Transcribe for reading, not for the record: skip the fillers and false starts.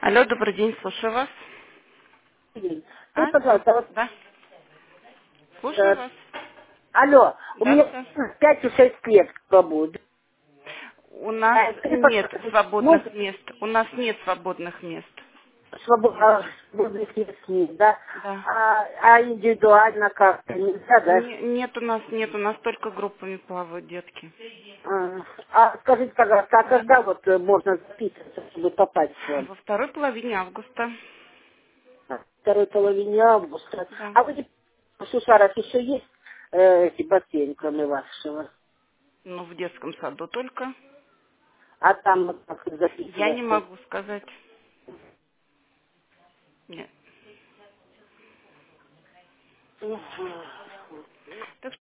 Алло, добрый день, слушаю вас. Скажите, А, да, пожалуйста, вот, да, слушаю э, вас. алло, у Да, меня да. 5 и 6 лет свободы. У нас Скажи, нет пожалуйста, свободных можно мест. У нас нет свободных мест. свободных мест нет, да? Да. А индивидуально как-то нельзя, да? Нет, у нас только группами плавают детки. Скажите, пожалуйста, а Да. когда вот можно записываться, чтобы попасть к вам? Во второй половине августа. Второй половине августа. Да. А вы в Сушарах еще есть эти бассейн, кроме вашего? Ну, в детском саду только. А там вот как Я не записываться? могу сказать. Нет. Мгм. Так